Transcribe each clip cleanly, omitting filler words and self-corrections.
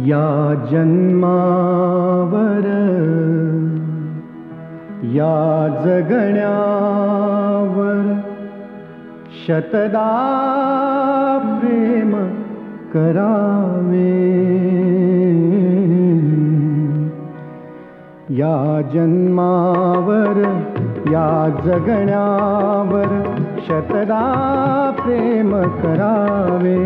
या जन्मावर या जगण्यावर शतदा प्रेम करावे. या जन्मावर या जगण्यावर शतदा प्रेम करावे.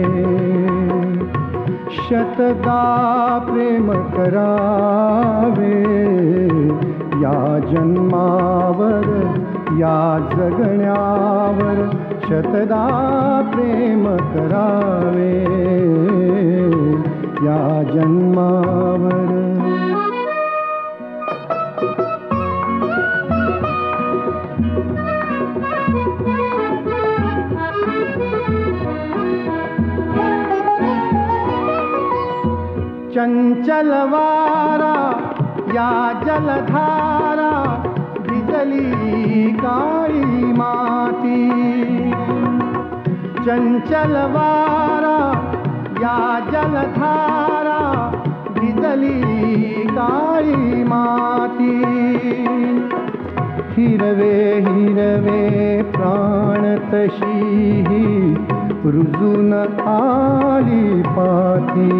शतदा प्रेम करावे. या जन्मावर या जगण्यावर शतदा प्रेम करावे. या जन्मावर चंचल वारा या जलधारा भिजली काळी माती. चंचल वारा या जलधारा भिजली काळी माती. हिरवे हिरवे प्राण तशी रुजून आली पाती.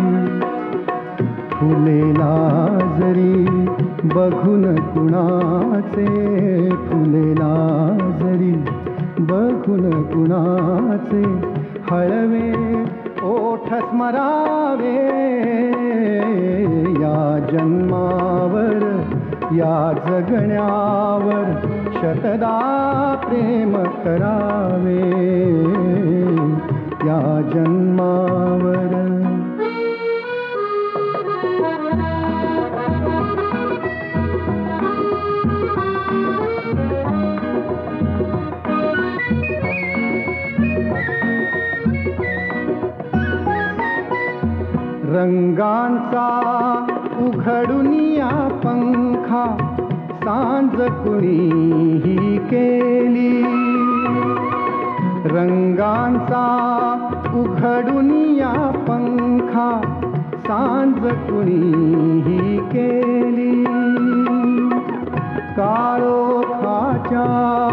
फुलेला जरी बघून कुणाचे फुलेला जरी बघून कुणाचे हळवे ओठ स्मरावे. या जन्मावर या जगण्यावर शतदा प्रेम करावे. या जन्मावर रंगांचा उघडुनिया पंखा सांज कुणीही केली. रंगांचा उघडुनिया पंखा सांज कुणीही केली. काळोखाच्या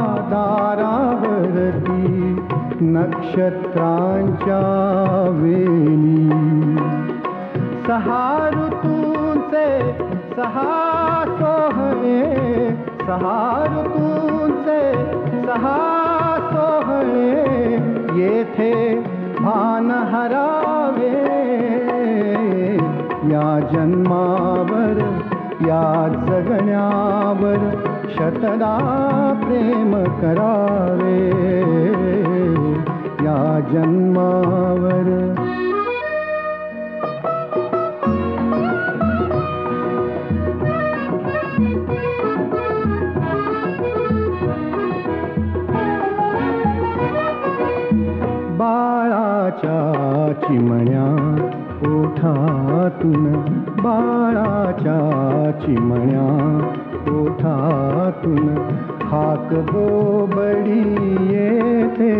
दारावरती नक्षत्रांच्या वेली. सहा ऋतूंचे सहा सोहळे सहा ऋतूंचे सहा सोहळे येथे भान हरावे. या जन्मावर या जगण्यावर शतदा प्रेम करावे. या जन्मावर बाळाच्या चिमण्या ओठातून बाळाच्या चिमण्या ओठातून हाक बोबडी येते.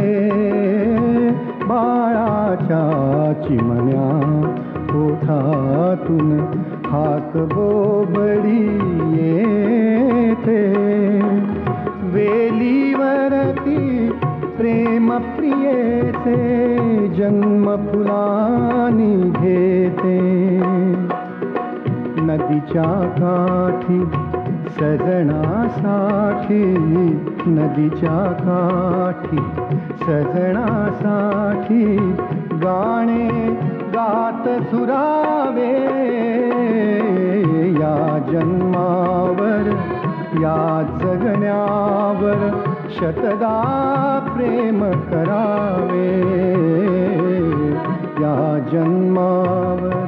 बाळाच्या चिमण्या ओठातून हाक बोबडी येते. वेलीवरती प्रेम प्रियेचे जन्म फुलानी घेते. नदीच्या काठी सजनासाठी नदीच्या काठी सजनासाठी गाणे गात सुरावे. या जन्मावर या जगण्यावर शतदा प्रेम करावे. या जन्मावर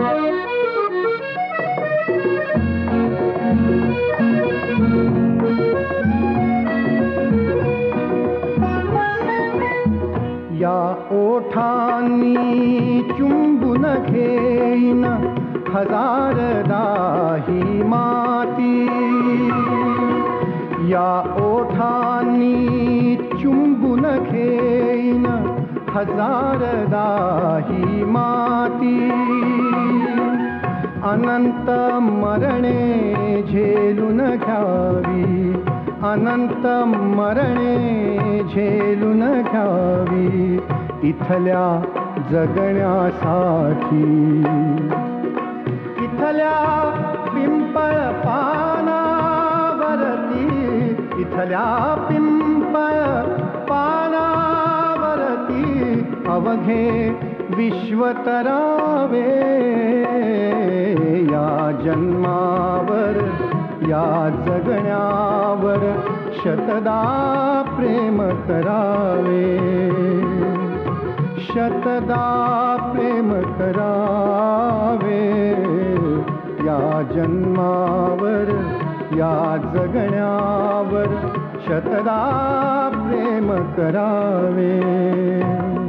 या ओठांनी चुंबून घेईन हजारदा ही माती. या ओठांनी चुंबून घेईन हजारदा ही माती. अनंत मरणे झेलून घ्यावी, अनंत मरणे झेलून घ्यावी इथल्या जगण्यासाठी. इथल्या पिंपळ पानावरती, इथल्या पिंपळ पानावरती अवघे विश्व तरावे. या जन्मावर या जगण्यावर शतदा प्रेम करावे, शतदा प्रेम करावे. या जन्मावर या जगण्यावर शतदा प्रेम करावे.